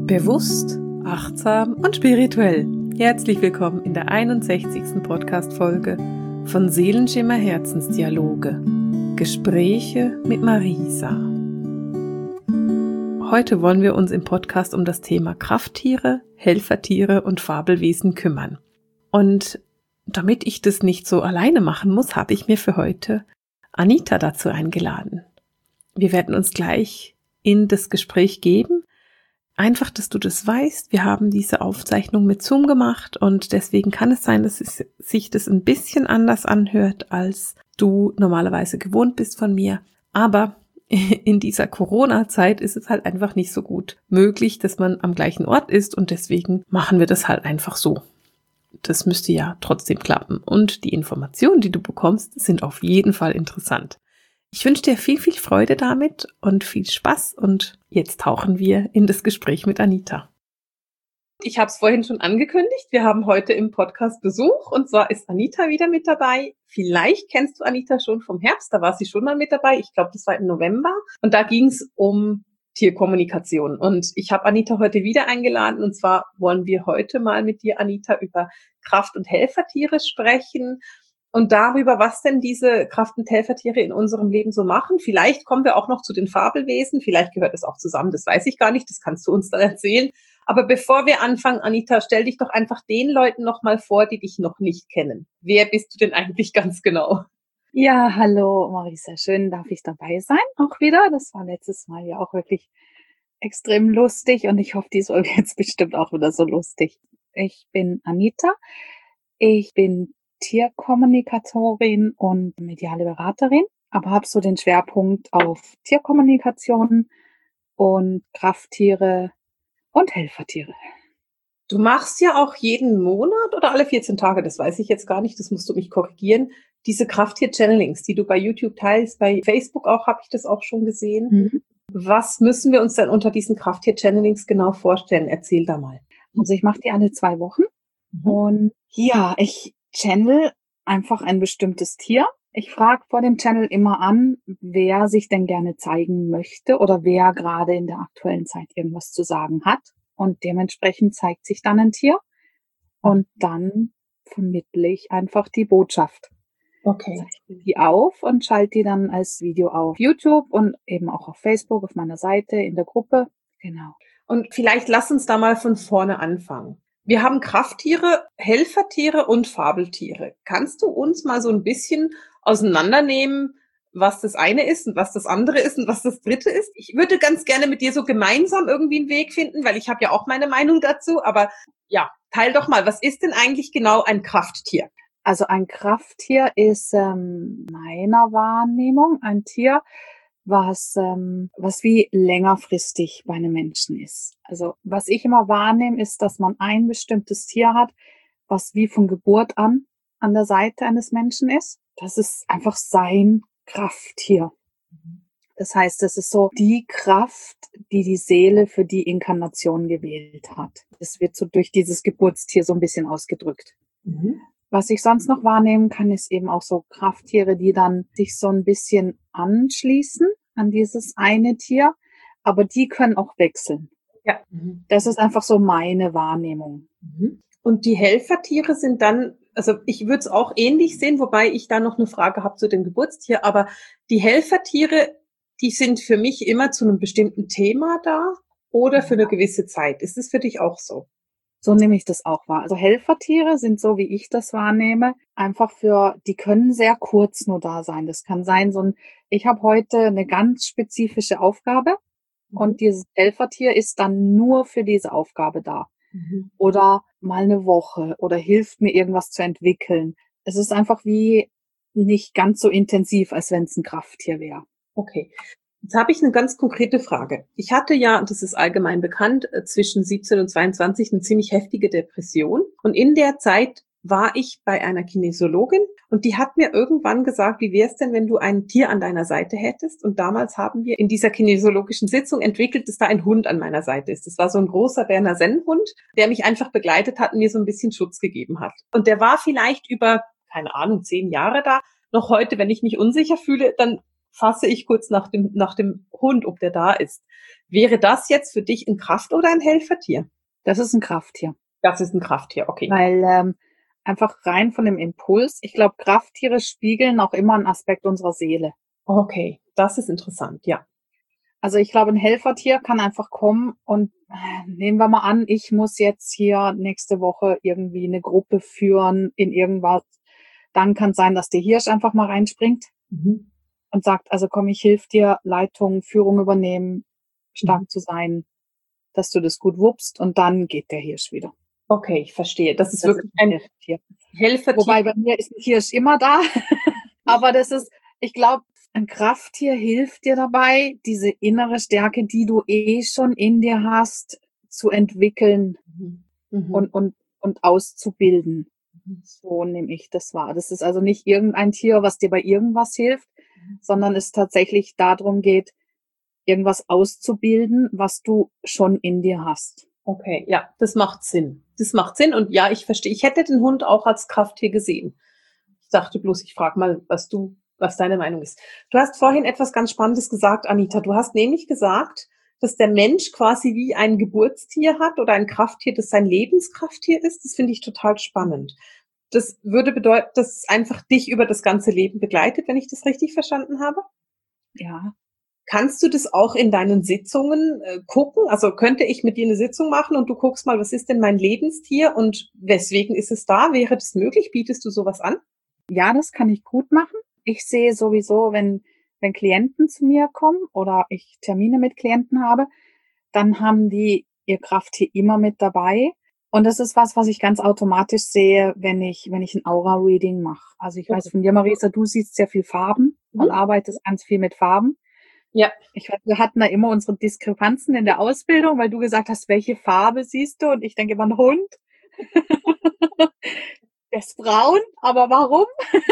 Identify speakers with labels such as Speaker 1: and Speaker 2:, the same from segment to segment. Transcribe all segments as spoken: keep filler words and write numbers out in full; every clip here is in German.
Speaker 1: Bewusst, achtsam und spirituell. Herzlich willkommen in der einundsechzigsten Podcast-Folge von Seelenschimmer Herzensdialoge. Gespräche mit Marisa. Heute wollen wir uns im Podcast um das Thema Krafttiere, Helfertiere und Fabelwesen kümmern. Und damit ich das nicht so alleine machen muss, habe ich mir für heute Anita dazu eingeladen. Wir werden uns gleich in das Gespräch geben. Einfach, dass du das weißt, wir haben diese Aufzeichnung mit Zoom gemacht und deswegen kann es sein, dass es sich das ein bisschen anders anhört, als du normalerweise gewohnt bist von mir. Aber in dieser Corona-Zeit ist es halt einfach nicht so gut möglich, dass man am gleichen Ort ist und deswegen machen wir das halt einfach so. Das müsste ja trotzdem klappen und die Informationen, die du bekommst, sind auf jeden Fall interessant. Ich wünsche dir viel, viel Freude damit und viel Spaß und jetzt tauchen wir in das Gespräch mit Anita. Ich habe es vorhin schon angekündigt, wir haben heute im Podcast Besuch und zwar ist Anita wieder mit dabei. Vielleicht kennst du Anita schon vom Herbst, da war sie schon mal mit dabei. Ich glaube, das war im November und da ging es um Tierkommunikation und ich habe Anita heute wieder eingeladen und zwar wollen wir heute mal mit dir, Anita, über Kraft- und Helfertiere sprechen. Und darüber, was denn diese Kraft- und Helfertiere in unserem Leben so machen. Vielleicht kommen wir auch noch zu den Fabelwesen. Vielleicht gehört es auch zusammen. Das weiß ich gar nicht. Das kannst du uns dann erzählen. Aber bevor wir anfangen, Anita, stell dich doch einfach den Leuten noch mal vor, die dich noch nicht kennen. Wer bist du denn eigentlich ganz genau?
Speaker 2: Ja, hallo Marisa. Schön, darf ich dabei sein auch wieder. Das war letztes Mal ja auch wirklich extrem lustig und ich hoffe, die Folge jetzt bestimmt auch wieder so lustig. Ich bin Anita. Ich bin Tierkommunikatorin und mediale Beraterin, aber habe so den Schwerpunkt auf Tierkommunikation und Krafttiere und Helfertiere.
Speaker 1: Du machst ja auch jeden Monat oder alle vierzehn Tage, das weiß ich jetzt gar nicht, das musst du mich korrigieren, diese Krafttier-Channelings, die du bei YouTube teilst, bei Facebook auch, habe ich das auch schon gesehen.
Speaker 2: Mhm.
Speaker 1: Was müssen wir uns denn unter diesen Krafttier-Channelings genau vorstellen? Erzähl da mal.
Speaker 2: Also ich mache die alle zwei Wochen mhm. und ja, ich channel einfach ein bestimmtes Tier. Ich frage vor dem Channel immer an, wer sich denn gerne zeigen möchte oder wer gerade in der aktuellen Zeit irgendwas zu sagen hat. Und dementsprechend zeigt sich dann ein Tier. Und dann vermittle ich einfach die Botschaft.
Speaker 1: Okay.
Speaker 2: Zeichne die auf und schalte die dann als Video auf YouTube und eben auch auf Facebook, auf meiner Seite, in der Gruppe. Genau.
Speaker 1: Und vielleicht lass uns da mal von vorne anfangen. Wir haben Krafttiere, Helfertiere und Fabeltiere. Kannst du uns mal so ein bisschen auseinandernehmen, was das eine ist und was das andere ist und was das dritte ist? Ich würde ganz gerne mit dir so gemeinsam irgendwie einen Weg finden, weil ich habe ja auch meine Meinung dazu. Aber ja, teil doch mal, was ist denn eigentlich genau ein Krafttier?
Speaker 2: Also ein Krafttier ist ähm, meiner Wahrnehmung ein Tier, was ähm, was wie längerfristig bei einem Menschen ist. Also was ich immer wahrnehme, ist, dass man ein bestimmtes Tier hat, was wie von Geburt an an der Seite eines Menschen ist. Das ist einfach sein Krafttier. Das heißt, das ist so die Kraft, die die Seele für die Inkarnation gewählt hat. Das wird so durch dieses Geburtstier so ein bisschen ausgedrückt. Mhm. Was ich sonst noch wahrnehmen kann, ist eben auch so Krafttiere, die dann sich so ein bisschen anschließen an dieses eine Tier, aber die können auch wechseln.
Speaker 1: Ja.
Speaker 2: Das ist einfach so meine Wahrnehmung.
Speaker 1: Und die Helfertiere sind dann, also ich würde es auch ähnlich sehen, wobei ich da noch eine Frage habe zu dem Geburtstier, aber die Helfertiere, die sind für mich immer zu einem bestimmten Thema da oder für eine gewisse Zeit. Ist es für dich auch so?
Speaker 2: So nehme ich das auch wahr. Also Helfertiere sind, so wie ich das wahrnehme, einfach für, die können sehr kurz nur da sein. Das kann sein, so ein, ich habe heute eine ganz spezifische Aufgabe mhm. und dieses Helfertier ist dann nur für diese Aufgabe da. Mhm. Oder mal eine Woche oder hilft mir irgendwas zu entwickeln. Es ist einfach wie nicht ganz so intensiv, als wenn es ein Krafttier wäre.
Speaker 1: Okay. Jetzt habe ich eine ganz konkrete Frage. Ich hatte ja, das ist allgemein bekannt, zwischen siebzehn und zweiundzwanzig eine ziemlich heftige Depression. Und in der Zeit war ich bei einer Kinesiologin und die hat mir irgendwann gesagt, wie wäre es denn, wenn du ein Tier an deiner Seite hättest? Und damals haben wir in dieser kinesiologischen Sitzung entwickelt, dass da ein Hund an meiner Seite ist. Das war so ein großer Berner Sennenhund, der mich einfach begleitet hat und mir so ein bisschen Schutz gegeben hat. Und der war vielleicht über, keine Ahnung, zehn Jahre da. Noch heute, wenn ich mich unsicher fühle, dann fasse ich kurz nach dem, nach dem Hund, ob der da ist. Wäre das jetzt für dich ein Kraft- oder ein Helfertier?
Speaker 2: Das ist ein Krafttier.
Speaker 1: Das ist ein Krafttier, okay.
Speaker 2: Weil ähm, einfach rein von dem Impuls, ich glaube, Krafttiere spiegeln auch immer einen Aspekt unserer Seele.
Speaker 1: Okay, das ist interessant, ja.
Speaker 2: Also ich glaube, ein Helfertier kann einfach kommen und äh, nehmen wir mal an, ich muss jetzt hier nächste Woche irgendwie eine Gruppe führen in irgendwas. Dann kann es sein, dass der Hirsch einfach mal reinspringt
Speaker 1: Mhm.
Speaker 2: und sagt, also komm, ich hilf dir, Leitung, Führung übernehmen, stark
Speaker 1: Mhm.
Speaker 2: zu sein, dass du das gut wuppst und dann geht der Hirsch wieder.
Speaker 1: Okay, ich verstehe. Das ist
Speaker 2: Das
Speaker 1: wirklich
Speaker 2: ist ein
Speaker 1: ein
Speaker 2: Helfertier.
Speaker 1: Helfertier.
Speaker 2: Wobei bei mir ist ein Hirsch immer da. Aber das ist, ich glaube, ein Krafttier hilft dir dabei, diese innere Stärke, die du eh schon in dir hast, zu entwickeln
Speaker 1: Mhm. Mhm.
Speaker 2: und, und, und auszubilden.
Speaker 1: Mhm.
Speaker 2: So nehme ich das wahr. Das ist also nicht irgendein Tier, was dir bei irgendwas hilft, sondern es tatsächlich darum geht, irgendwas auszubilden, was du schon in dir hast.
Speaker 1: Okay, ja, das macht Sinn. Das macht Sinn und ja, ich verstehe. Ich hätte den Hund auch als Krafttier gesehen. Ich dachte bloß, ich frage mal, was du, was deine Meinung ist. Du hast vorhin etwas ganz Spannendes gesagt, Anita. Du hast nämlich gesagt, dass der Mensch quasi wie ein Geburtstier hat oder ein Krafttier, das sein Lebenskrafttier ist. Das finde ich total spannend. Das würde bedeuten, dass es einfach dich über das ganze Leben begleitet, wenn ich das richtig verstanden habe?
Speaker 2: Ja.
Speaker 1: Kannst du das auch in deinen Sitzungen äh, gucken? Also könnte ich mit dir eine Sitzung machen und du guckst mal, was ist denn mein Lebenstier und weswegen ist es da? Wäre das möglich? Bietest du sowas an?
Speaker 2: Ja, das kann ich gut machen. Ich sehe sowieso, wenn, wenn Klienten zu mir kommen oder ich Termine mit Klienten habe, dann haben die ihr Krafttier immer mit dabei. Und das ist was, was ich ganz automatisch sehe, wenn ich, wenn ich ein Aura-Reading mache. Also ich weiß
Speaker 1: Okay.
Speaker 2: von dir, Marisa, du siehst sehr viel Farben und
Speaker 1: Mhm.
Speaker 2: arbeitest ganz viel mit Farben.
Speaker 1: Ja.
Speaker 2: Ich weiß, wir hatten da immer unsere Diskrepanzen in der Ausbildung, weil du gesagt hast, welche Farbe siehst du? Und ich denke immer, ein Hund. Der ist braun, aber warum?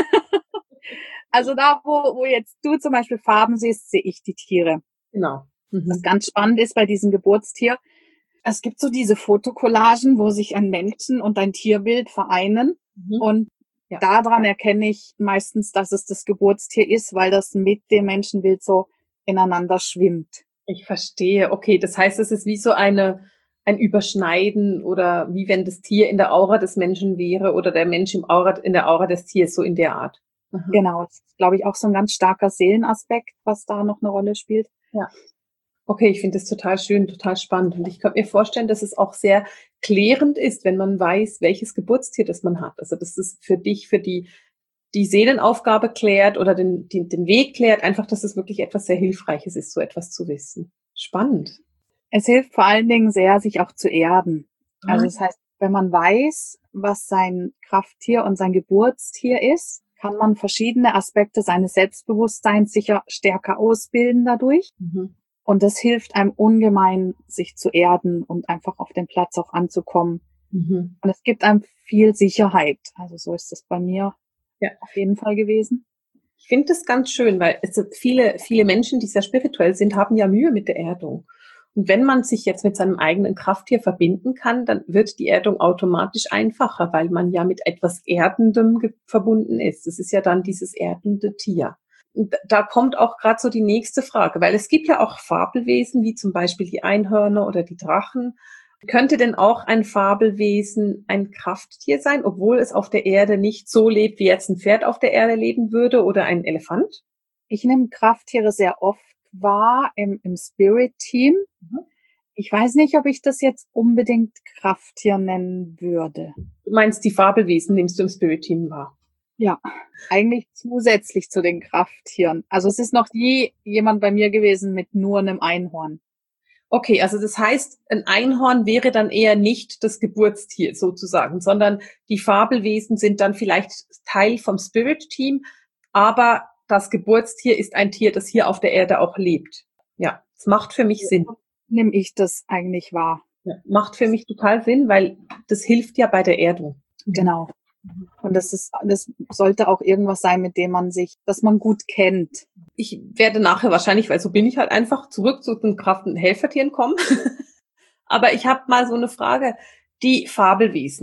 Speaker 2: Also da, wo, wo jetzt du zum Beispiel Farben siehst, sehe ich die Tiere.
Speaker 1: Genau. Mhm.
Speaker 2: Was ganz spannend ist bei diesem Geburtstier, es gibt so diese Fotokollagen, wo sich ein Menschen und ein Tierbild vereinen.
Speaker 1: Mhm.
Speaker 2: Und
Speaker 1: Ja.
Speaker 2: daran erkenne ich meistens, dass es das Geburtstier ist, weil das mit dem Menschenbild so ineinander schwimmt.
Speaker 1: Ich verstehe. Okay, das heißt, es ist wie so eine, ein Überschneiden oder wie wenn das Tier in der Aura des Menschen wäre oder der Mensch im Aura, in der Aura des Tiers, so in der Art. Aha.
Speaker 2: Genau, das ist, glaube ich, auch so ein ganz starker Seelenaspekt, was da noch eine Rolle spielt.
Speaker 1: Ja. Okay, ich finde das total schön, total spannend. Und ich könnte mir vorstellen, dass es auch sehr klärend ist, wenn man weiß, welches Geburtstier das man hat. Also, dass es für dich, für die, die Seelenaufgabe klärt oder den, den, den Weg klärt. Einfach, dass es wirklich etwas sehr Hilfreiches ist, so etwas zu wissen. Spannend.
Speaker 2: Es hilft vor allen Dingen sehr, sich auch zu erden. Also das heißt, wenn man weiß, was sein Krafttier und sein Geburtstier ist, kann man verschiedene Aspekte seines Selbstbewusstseins sicher stärker ausbilden dadurch.
Speaker 1: Mhm.
Speaker 2: Und das hilft einem ungemein, sich zu erden und einfach auf den Platz auch anzukommen.
Speaker 1: Mhm.
Speaker 2: Und es gibt einem viel Sicherheit. Also so ist das bei mir
Speaker 1: Ja.
Speaker 2: auf jeden Fall gewesen.
Speaker 1: Ich finde das ganz schön, weil es viele, viele Menschen, die sehr spirituell sind, haben ja Mühe mit der Erdung. Und wenn man sich jetzt mit seinem eigenen Krafttier verbinden kann, dann wird die Erdung automatisch einfacher, weil man ja mit etwas Erdendem ge- verbunden ist. Das ist ja dann dieses erdende Tier. Und da kommt auch gerade so die nächste Frage, weil es gibt ja auch Fabelwesen, wie zum Beispiel die Einhörner oder die Drachen. Könnte denn auch ein Fabelwesen ein Krafttier sein, obwohl es auf der Erde nicht so lebt, wie jetzt ein Pferd auf der Erde leben würde oder ein Elefant?
Speaker 2: Ich nehme Krafttiere sehr oft wahr im, im Spirit-Team.
Speaker 1: Mhm.
Speaker 2: Ich weiß nicht, ob ich das jetzt unbedingt Krafttier nennen würde.
Speaker 1: Du meinst, die Fabelwesen nimmst du im Spirit-Team wahr?
Speaker 2: Ja, eigentlich zusätzlich zu den Krafttieren. Also es ist noch nie jemand bei mir gewesen mit nur einem Einhorn.
Speaker 1: Okay, also das heißt, ein Einhorn wäre dann eher nicht das Geburtstier sozusagen, sondern die Fabelwesen sind dann vielleicht Teil vom Spirit-Team, aber das Geburtstier ist ein Tier, das hier auf der Erde auch lebt. Ja, es macht für mich Sinn.
Speaker 2: Nehme ich das eigentlich wahr.
Speaker 1: Ja, macht für mich total Sinn, weil das hilft ja bei der Erdung.
Speaker 2: Genau. Und das ist, das sollte auch irgendwas sein, mit dem man sich, dass man gut kennt.
Speaker 1: Ich werde nachher wahrscheinlich, weil so bin ich halt einfach, zurück zu den Kraft- und Helfertieren kommen. Aber ich habe mal so eine Frage. Die Fabelwesen,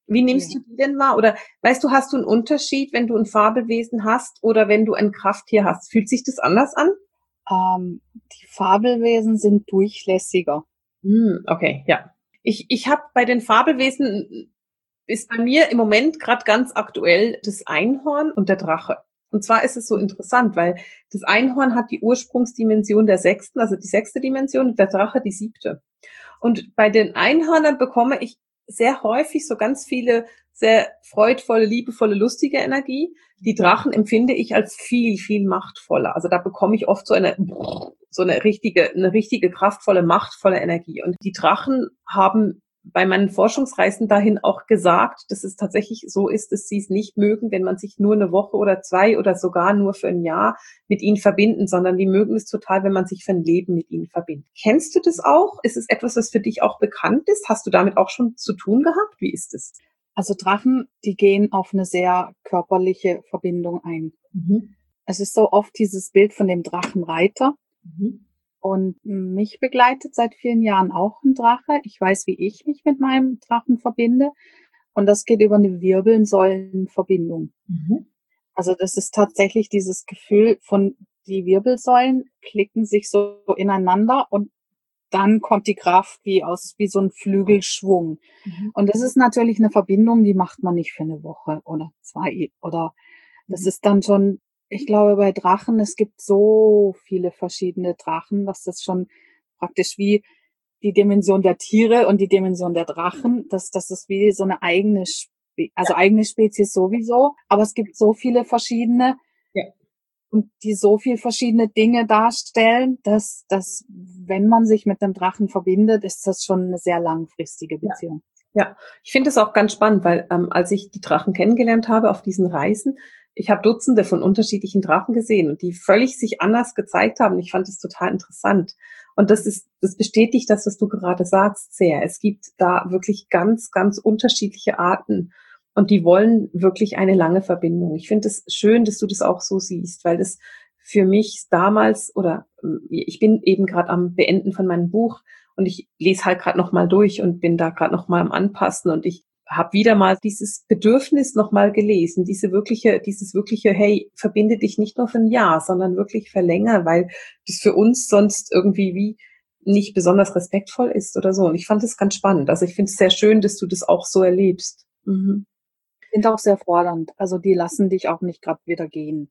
Speaker 1: Wie nimmst
Speaker 2: Ja.
Speaker 1: du die denn wahr? Oder weißt du, hast du einen Unterschied, wenn du ein Fabelwesen hast oder wenn du ein Krafttier hast? Fühlt sich das anders an?
Speaker 2: Ähm, die Fabelwesen sind durchlässiger.
Speaker 1: Hm, okay, ja. Ich, ich habe bei den Fabelwesen, ist bei mir im Moment gerade ganz aktuell das Einhorn und der Drache. Und zwar ist es so interessant, weil das Einhorn hat die Ursprungsdimension der sechsten, also die sechste Dimension, und der Drache die siebte. Und bei den Einhörnern bekomme ich sehr häufig so ganz viele sehr freudvolle, liebevolle, lustige Energie. Die Drachen empfinde ich als viel, viel machtvoller. Also da bekomme ich oft so eine, so eine richtige, eine richtige kraftvolle, machtvolle Energie. Und die Drachen haben bei meinen Forschungsreisen dahin auch gesagt, dass es tatsächlich so ist, dass sie es nicht mögen, wenn man sich nur eine Woche oder zwei oder sogar nur für ein Jahr mit ihnen verbinden, sondern die mögen es total, wenn man sich für ein Leben mit ihnen verbindet. Kennst du das auch? Ist es etwas, was für dich auch bekannt ist? Hast du damit auch schon zu tun gehabt? Wie ist es?
Speaker 2: Also Drachen, die gehen auf eine sehr körperliche Verbindung ein.
Speaker 1: Mhm.
Speaker 2: Es ist so oft dieses Bild von dem Drachenreiter.
Speaker 1: Mhm.
Speaker 2: Und mich begleitet seit vielen Jahren auch ein Drache. Ich weiß, wie ich mich mit meinem Drachen verbinde. Und das geht über eine Wirbelsäulenverbindung.
Speaker 1: Mhm.
Speaker 2: Also das ist tatsächlich dieses Gefühl von, die Wirbelsäulen klicken sich so ineinander und dann kommt die Kraft wie aus, wie so ein Flügelschwung.
Speaker 1: Mhm.
Speaker 2: Und das ist natürlich eine Verbindung, die macht man nicht für eine Woche oder zwei oder das ist dann schon, ich glaube, bei Drachen, es gibt so viele verschiedene Drachen, dass das schon praktisch wie die Dimension der Tiere und die Dimension der Drachen, dass das ist wie so eine eigene, Spe also eigene Spezies sowieso, aber es gibt so viele verschiedene
Speaker 1: Ja.
Speaker 2: und die so viel verschiedene Dinge darstellen, dass, dass wenn man sich mit einem Drachen verbindet, ist das schon eine sehr langfristige Beziehung.
Speaker 1: Ja, ich finde es auch ganz spannend, weil ähm, als ich die Drachen kennengelernt habe auf diesen Reisen, ich habe Dutzende von unterschiedlichen Drachen gesehen und die völlig sich anders gezeigt haben. Ich fand es total interessant. Und das ist, das bestätigt das, was du gerade sagst, sehr. Es gibt da wirklich ganz, ganz unterschiedliche Arten und die wollen wirklich eine lange Verbindung. Ich finde es schön, dass du das auch so siehst, weil das für mich damals oder ich bin eben gerade am Beenden von meinem Buch und ich lese halt gerade noch mal durch und bin da gerade noch mal am Anpassen und ich habe wieder mal dieses Bedürfnis noch mal gelesen, diese wirkliche, dieses wirkliche, hey, verbinde dich nicht nur für ein Jahr, sondern wirklich für länger, weil das für uns sonst irgendwie wie nicht besonders respektvoll ist oder so. Und ich fand es ganz spannend. Also ich finde es sehr schön, dass du das auch so erlebst. Mhm.
Speaker 2: Sind auch sehr fordernd. Also die lassen dich auch nicht gerade wieder gehen.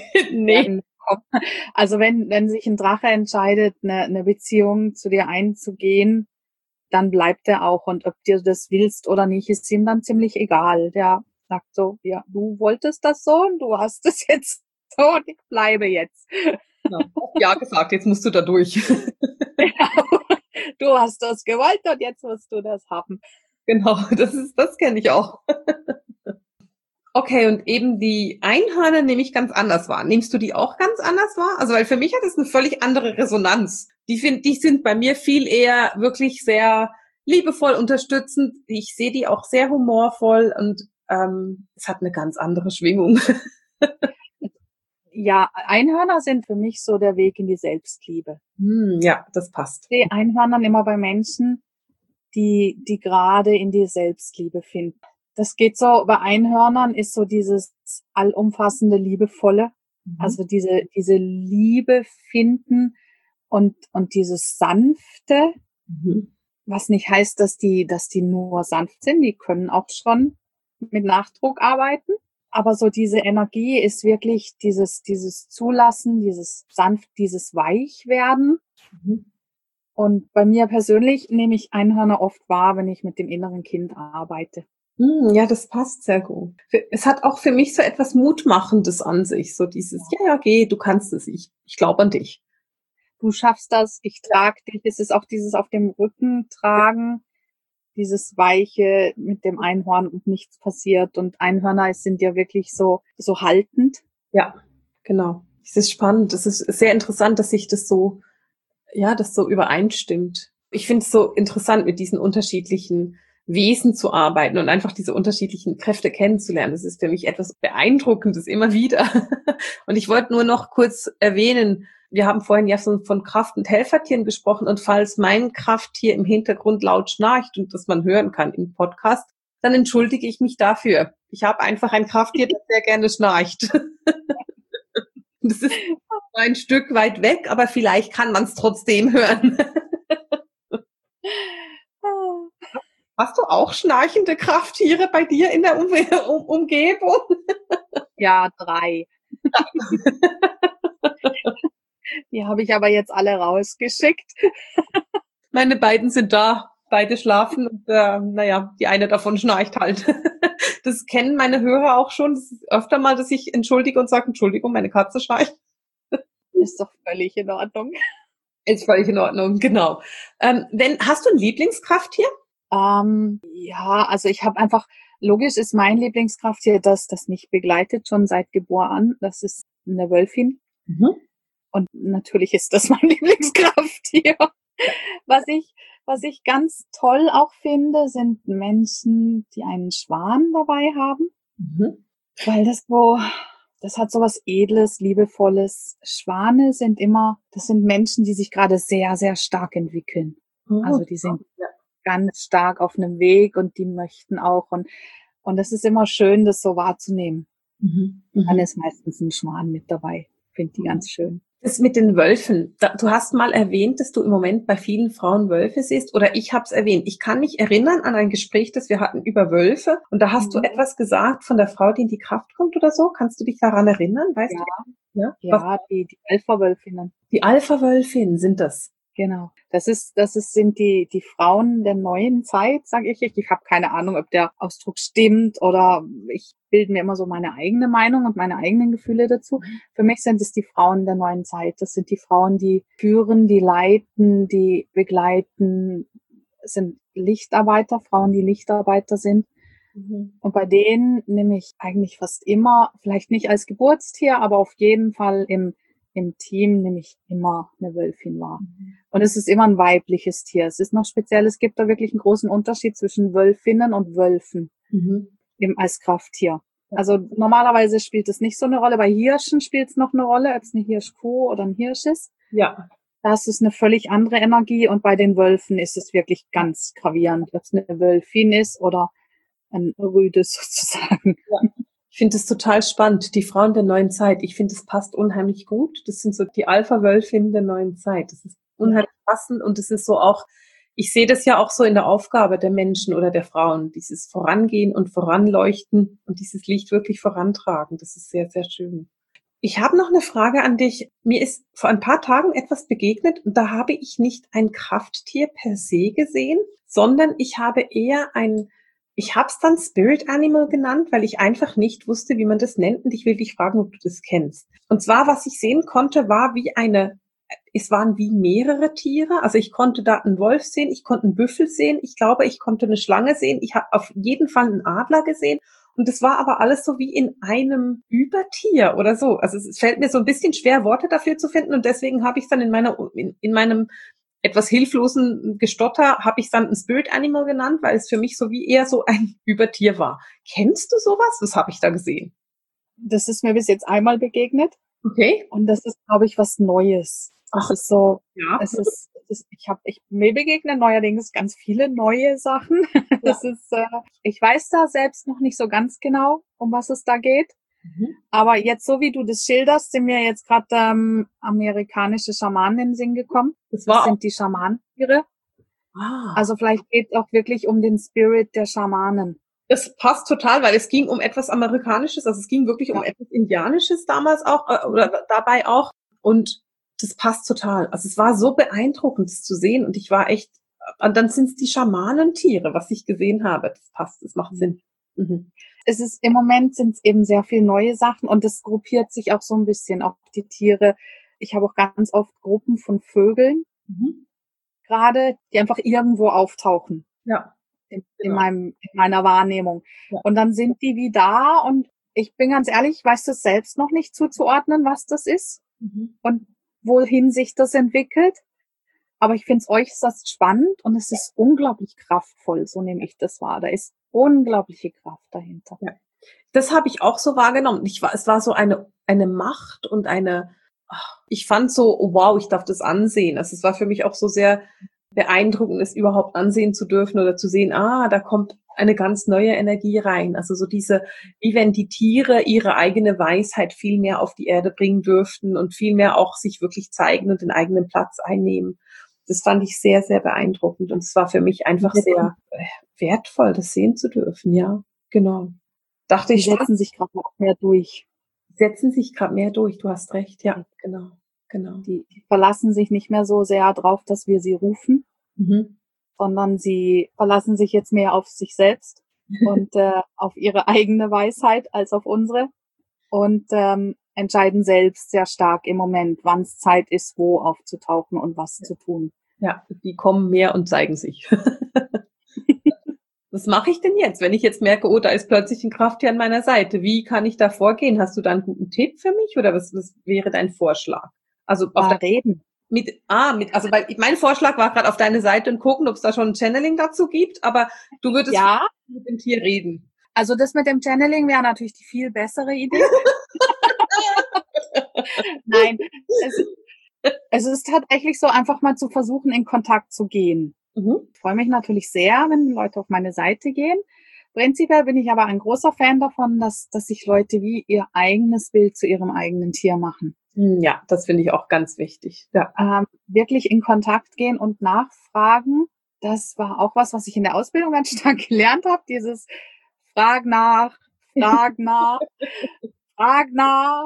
Speaker 1: Nee.
Speaker 2: Also wenn, wenn sich ein Drache entscheidet, eine, eine Beziehung zu dir einzugehen, dann bleibt er auch. Und ob dir das willst oder nicht, ist ihm dann ziemlich egal. Der sagt so, ja, du wolltest das so und du hast es jetzt so und ich bleibe jetzt.
Speaker 1: Genau. Ja, gesagt, jetzt musst du da durch.
Speaker 2: Du hast das gewollt und jetzt musst du das haben.
Speaker 1: Genau, das ist, das kenne ich auch. Okay, und eben die Einhörner nehme ich ganz anders wahr. Nimmst du die auch ganz anders wahr? Also, weil für mich hat es eine völlig andere Resonanz. Die find, die sind bei mir viel eher wirklich sehr liebevoll unterstützend. Ich sehe die auch sehr humorvoll und ähm, es hat eine ganz andere Schwingung.
Speaker 2: Ja, Einhörner sind für mich so der Weg in die Selbstliebe.
Speaker 1: Hm, ja, das passt.
Speaker 2: Ich sehe Einhörnern immer bei Menschen, die, die gerade in die Selbstliebe finden. Das geht so, bei Einhörnern ist so dieses allumfassende, liebevolle, mhm. also diese, diese Liebe finden und, und dieses sanfte, mhm. was nicht heißt, dass die, dass die nur sanft sind, die können auch schon mit Nachdruck arbeiten. Aber so diese Energie ist wirklich dieses, dieses Zulassen, dieses sanft, dieses Weichwerden. Mhm. Und bei mir persönlich nehme ich Einhörner oft wahr, wenn ich mit dem inneren Kind arbeite.
Speaker 1: Ja, das passt sehr gut. Es hat auch für mich so etwas Mutmachendes an sich, so dieses, ja, ja, geh, du kannst es, ich, ich glaube an dich.
Speaker 2: Du schaffst das, ich trage dich. Es ist auch dieses auf dem Rücken tragen, dieses Weiche mit dem Einhorn und nichts passiert. Und Einhörner sind ja wirklich so, so haltend.
Speaker 1: Ja, genau. Es ist spannend. Es ist sehr interessant, dass sich das so, ja, das so übereinstimmt. Ich finde es so interessant, mit diesen unterschiedlichen Wesen zu arbeiten und einfach diese unterschiedlichen Kräfte kennenzulernen. Das ist für mich etwas Beeindruckendes immer wieder. Und ich wollte nur noch kurz erwähnen, wir haben vorhin ja von Kraft- und Helfertieren gesprochen und falls mein Krafttier im Hintergrund laut schnarcht und das man hören kann im Podcast, dann entschuldige ich mich dafür. Ich habe einfach ein Krafttier, das sehr gerne schnarcht. Das ist ein Stück weit weg, aber vielleicht kann man es trotzdem hören. Hast du auch schnarchende Krafttiere bei dir in der um- um- Umgebung?
Speaker 2: Ja, drei. Die habe ich aber jetzt alle rausgeschickt.
Speaker 1: Meine beiden sind da, beide schlafen und äh, naja, die eine davon schnarcht halt. Das kennen meine Hörer auch schon. Das ist öfter mal, dass ich entschuldige und sage, Entschuldigung, meine Katze schnarcht.
Speaker 2: Ist doch völlig in Ordnung.
Speaker 1: Ist völlig in Ordnung, genau. Ähm, wenn, hast du ein Lieblingskrafttier?
Speaker 2: Ähm, ja, also ich habe einfach, logisch ist mein Lieblingskrafttier, das das mich begleitet, schon seit Geburt an. Das ist eine Wölfin.
Speaker 1: Mhm.
Speaker 2: Und natürlich ist das mein Lieblingskrafttier. Was ich, was ich ganz toll auch finde, sind Menschen, die einen Schwan dabei haben.
Speaker 1: Mhm.
Speaker 2: Weil das so, das hat so was Edles, Liebevolles. Schwane sind immer, das sind Menschen, die sich gerade sehr, sehr stark entwickeln.
Speaker 1: Mhm.
Speaker 2: Also die sind ganz stark auf einem Weg und die möchten auch. Und, und das ist immer schön, das so wahrzunehmen.
Speaker 1: Mhm.
Speaker 2: Dann
Speaker 1: Mhm.
Speaker 2: ist meistens ein Schwan mit dabei. Finde die ganz schön.
Speaker 1: Das mit den Wölfen. Da, du hast mal erwähnt, dass du im Moment bei vielen Frauen Wölfe siehst, oder ich habe es erwähnt. Ich kann mich erinnern an ein Gespräch, das wir hatten über Wölfe, und da hast
Speaker 2: Mhm.
Speaker 1: du etwas gesagt von der Frau, die in die Kraft kommt oder so. Kannst du dich daran erinnern? Weißt
Speaker 2: Ja,
Speaker 1: du? Ja.
Speaker 2: ja,
Speaker 1: Was,
Speaker 2: die, die Alpha-Wölfinnen.
Speaker 1: die Alpha-Wölfinnen sind das.
Speaker 2: Genau. Das ist, das ist, sind die, die Frauen der neuen Zeit, sage ich. Ich habe keine Ahnung, ob der Ausdruck stimmt oder ich bilde mir immer so meine eigene Meinung und meine eigenen Gefühle dazu. Für mich sind es die Frauen der neuen Zeit. Das sind die Frauen, die führen, die leiten, die begleiten. Es sind Lichtarbeiter, Frauen, die Lichtarbeiter sind.
Speaker 1: Mhm.
Speaker 2: Und bei denen nehme ich eigentlich fast immer, vielleicht nicht als Geburtstier, aber auf jeden Fall im im Team nehme ich immer eine Wölfin wahr.
Speaker 1: Mhm.
Speaker 2: Und es ist immer ein weibliches Tier. Es ist noch speziell, es gibt da wirklich einen großen Unterschied zwischen Wölfinnen und Wölfen
Speaker 1: Mhm.
Speaker 2: im, als Krafttier. Also normalerweise spielt es nicht so eine Rolle. Bei Hirschen spielt es noch eine Rolle, ob es eine Hirschkuh oder ein Hirsch ist.
Speaker 1: Ja.
Speaker 2: Das ist eine völlig andere Energie. Und bei den Wölfen ist es wirklich ganz gravierend, ob es eine Wölfin ist oder ein Rüde sozusagen.
Speaker 1: Ja. Ich finde es total spannend, die Frauen der neuen Zeit. Ich finde, es passt unheimlich gut. Das sind so die Alpha-Wölfinnen der neuen Zeit. Das ist unheimlich passend und es ist so auch, ich sehe das ja auch so in der Aufgabe der Menschen oder der Frauen, dieses Vorangehen und Voranleuchten und dieses Licht wirklich vorantragen. Das ist sehr, sehr schön. Ich habe noch eine Frage an dich. Mir ist vor ein paar Tagen etwas begegnet und da habe ich nicht ein Krafttier per se gesehen, sondern ich habe eher ein Ich habe es dann Spirit Animal genannt, weil ich einfach nicht wusste, wie man das nennt. Und ich will dich fragen, ob du das kennst. Und zwar, was ich sehen konnte, war wie eine, es waren wie mehrere Tiere. Also ich konnte da einen Wolf sehen, ich konnte einen Büffel sehen, ich glaube, ich konnte eine Schlange sehen. Ich habe auf jeden Fall einen Adler gesehen. Und es war aber alles so wie in einem Übertier oder so. Also es fällt mir so ein bisschen schwer, Worte dafür zu finden. Und deswegen habe ich es dann in meiner, in, in meinem etwas hilflosen Gestotter habe ich dann ein Spirit Animal genannt, weil es für mich so wie eher so ein Übertier war. Kennst du sowas? Was habe ich da gesehen?
Speaker 2: Das ist mir bis jetzt einmal begegnet.
Speaker 1: Okay.
Speaker 2: Und das ist, glaube ich, was Neues. Das
Speaker 1: Ach,
Speaker 2: ist so,
Speaker 1: ja.
Speaker 2: es ist, es ist ich habe, ich mir begegnen neuerdings ganz viele neue Sachen. Ja. Das ist, äh, ich weiß da selbst noch nicht so ganz genau, um was es da geht. Mhm. Aber jetzt, so wie du das schilderst, sind mir jetzt gerade ähm, amerikanische Schamanen in den Sinn gekommen.
Speaker 1: Das, war
Speaker 2: das sind die Schamanentiere.
Speaker 1: Ah.
Speaker 2: Also vielleicht geht es auch wirklich um den Spirit der Schamanen.
Speaker 1: Das passt total, weil es ging um etwas Amerikanisches, also es ging wirklich ja. um etwas Indianisches damals auch, äh, oder dabei auch. Und das passt total. Also es war so beeindruckend, das zu sehen. Und ich war echt, und dann sind es die Schamanentiere, was ich gesehen habe. Das passt, das macht Sinn. Mhm.
Speaker 2: Es ist, im Moment sind es eben sehr viele neue Sachen und es gruppiert sich auch so ein bisschen, auch die Tiere. Ich habe auch ganz oft Gruppen von Vögeln, mhm. gerade, die einfach irgendwo auftauchen.
Speaker 1: Ja.
Speaker 2: In, in, genau. meinem, in meiner Wahrnehmung. Ja. Und dann sind die wie da und ich bin ganz ehrlich, ich weiß das selbst noch nicht zuzuordnen, was das ist mhm. und wohin sich das entwickelt. Aber ich finde es äußerst spannend und es ist unglaublich kraftvoll, so nehme ich das wahr. Da ist unglaubliche Kraft dahinter.
Speaker 1: Ja. Das habe ich auch so wahrgenommen. Ich war, es war so eine, eine Macht und eine, ich fand so, oh wow, ich darf das ansehen. Also es war für mich auch so sehr beeindruckend, es überhaupt ansehen zu dürfen oder zu sehen, ah, da kommt eine ganz neue Energie rein. Also so diese, wie wenn die Tiere ihre eigene Weisheit viel mehr auf die Erde bringen dürften und viel mehr auch sich wirklich zeigen und den eigenen Platz einnehmen. Das fand ich sehr, sehr beeindruckend und es war für mich einfach sehr wertvoll, das sehen zu dürfen. Ja, genau. Dachte ich,
Speaker 2: die setzen sich gerade noch mehr durch.
Speaker 1: Setzen sich gerade mehr durch, du hast recht, ja, genau, genau.
Speaker 2: Die verlassen sich nicht mehr so sehr drauf, dass wir sie rufen, mhm. sondern sie verlassen sich jetzt mehr auf sich selbst und äh, auf ihre eigene Weisheit als auf unsere und ähm, entscheiden selbst sehr stark im Moment, wann es Zeit ist, wo aufzutauchen und was ja. zu tun.
Speaker 1: Ja, die kommen mehr und zeigen sich. Was mache ich denn jetzt, wenn ich jetzt merke, oh, da ist plötzlich ein Krafttier an meiner Seite? Wie kann ich da vorgehen? Hast du da einen guten Tipp für mich oder was, was wäre dein Vorschlag? Also auf
Speaker 2: ah, reden.
Speaker 1: Mit, ah, mit, also weil mein Vorschlag war gerade auf deine Seite und gucken, ob es da schon ein Channeling dazu gibt, aber du würdest
Speaker 2: ja.
Speaker 1: mit dem Tier reden.
Speaker 2: Also das mit dem Channeling wäre natürlich die viel bessere Idee. Nein, es, es ist tatsächlich so, einfach mal zu versuchen, in Kontakt zu gehen. Mhm. Ich freue mich natürlich sehr, wenn Leute auf meine Seite gehen. Prinzipiell bin ich aber ein großer Fan davon, dass, dass sich Leute wie ihr eigenes Bild zu ihrem eigenen Tier machen.
Speaker 1: Ja, das finde ich auch ganz wichtig. Ja.
Speaker 2: Ähm, wirklich in Kontakt gehen und nachfragen. Das war auch was, was ich in der Ausbildung ganz stark gelernt habe. Dieses Frag nach, Frag nach, Frag nach.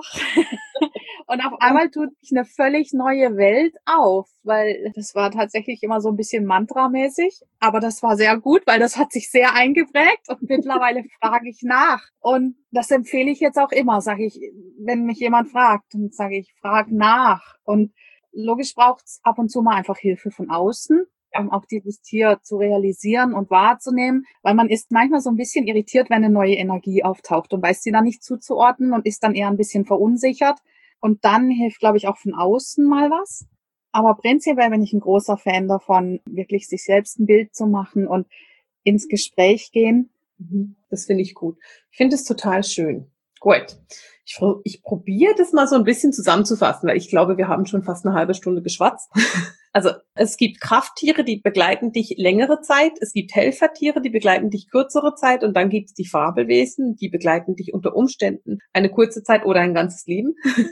Speaker 2: Und auf einmal tut sich eine völlig neue Welt auf, weil das war tatsächlich immer so ein bisschen mantramäßig, aber das war sehr gut, weil das hat sich sehr eingeprägt und mittlerweile frage ich nach. Und das empfehle ich jetzt auch immer, sage ich, wenn mich jemand fragt, dann sage ich, frag nach. Und logisch braucht es ab und zu mal einfach Hilfe von außen, um auch dieses Tier zu realisieren und wahrzunehmen, weil man ist manchmal so ein bisschen irritiert, wenn eine neue Energie auftaucht und weiß sie dann nicht zuzuordnen und ist dann eher ein bisschen verunsichert. Und dann hilft, glaube ich, auch von außen mal was. Aber prinzipiell bin ich ein großer Fan davon, wirklich sich selbst ein Bild zu machen und ins Gespräch gehen.
Speaker 1: Das finde ich gut. Ich finde es total schön. Gut. Ich, ich probiere das mal so ein bisschen zusammenzufassen, weil ich glaube, wir haben schon fast eine halbe Stunde geschwatzt. Also es gibt Krafttiere, die begleiten dich längere Zeit. Es gibt Helfertiere, die begleiten dich kürzere Zeit. Und dann gibt es die Fabelwesen, die begleiten dich unter Umständen eine kurze Zeit oder ein ganzes Leben.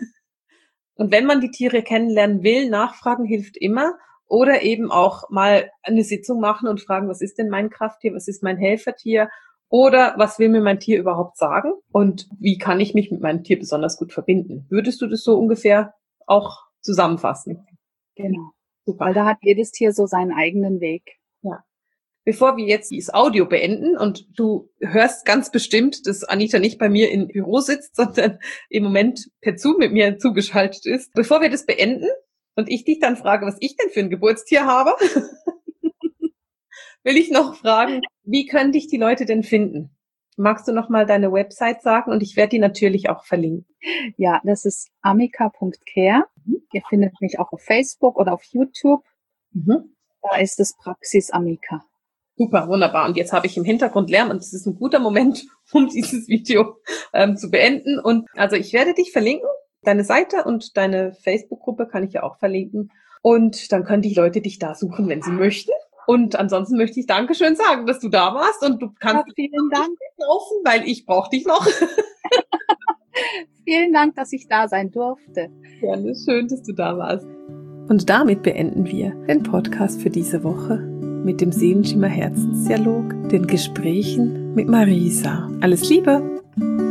Speaker 1: Und wenn man die Tiere kennenlernen will, nachfragen hilft immer. Oder eben auch mal eine Sitzung machen und fragen, was ist denn mein Krafttier, was ist mein Helfertier? Oder was will mir mein Tier überhaupt sagen? Und wie kann ich mich mit meinem Tier besonders gut verbinden? Würdest du das so ungefähr auch zusammenfassen?
Speaker 2: Genau. Super. Weil da hat jedes Tier so seinen eigenen Weg.
Speaker 1: Ja. Bevor wir jetzt dieses Audio beenden und du hörst ganz bestimmt, dass Anita nicht bei mir im Büro sitzt, sondern im Moment per Zoom mit mir zugeschaltet ist. Bevor wir das beenden und ich dich dann frage, was ich denn für ein Geburtstier habe, will ich noch fragen, wie können dich die Leute denn finden? Magst du noch mal deine Website sagen? Und ich werde die natürlich auch verlinken.
Speaker 2: Ja, das ist amika punkt care. Mhm. Ihr findet mich auch auf Facebook oder auf YouTube. Mhm. Da ist es Praxis Amika.
Speaker 1: Super, wunderbar. Und jetzt habe ich im Hintergrund Lärm und es ist ein guter Moment, um dieses Video ähm, zu beenden. Und also ich werde dich verlinken. Deine Seite und deine Facebook-Gruppe kann ich ja auch verlinken. Und dann können die Leute dich da suchen, wenn sie möchten. Und ansonsten möchte ich Dankeschön sagen, dass du da warst und du kannst
Speaker 2: ja, vielen Dank
Speaker 1: laufen, weil ich brauche dich noch.
Speaker 2: Vielen Dank, dass ich da sein durfte.
Speaker 1: Gerne, schön, dass du da warst. Und damit beenden wir den Podcast für diese Woche mit dem Seelenschimmer Herzensdialog, den Gesprächen mit Marisa. Alles Liebe!